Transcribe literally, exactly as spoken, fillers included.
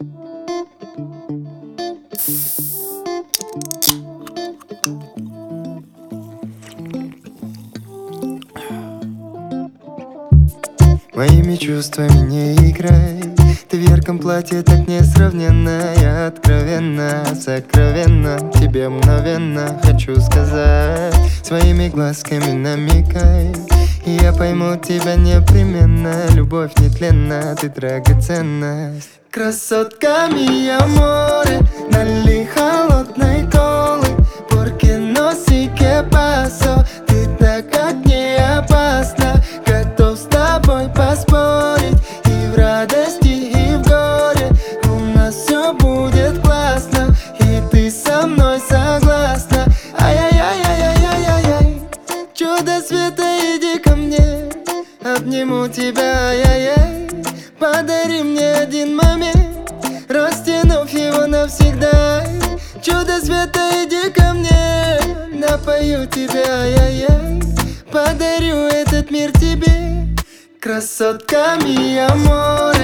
Моими чувствами не играй. Ты в ярком платье так несравненно. Я откровенно, сокровенно тебе мгновенно хочу сказать. Своими глазками намекай, и я пойму тебя непременно. Любовь нетленна, ты драгоценность. Красотка мия море, налей холодной колы. Porque no sé qué pasó, ты так как не опасна. Готов с тобой поспорить и в радости, и в горе. У нас все будет классно, и ты со мной согласна. Ай-яй-яй-яй-яй-яй-яй. Чудо света, иди ко мне, обниму тебя, ай-яй-яй. Подари мне один момент, растянув его навсегда. Чудо света, иди ко мне, напою тебя, ай-яй-яй. Подарю этот мир тебе. Красотка мия море,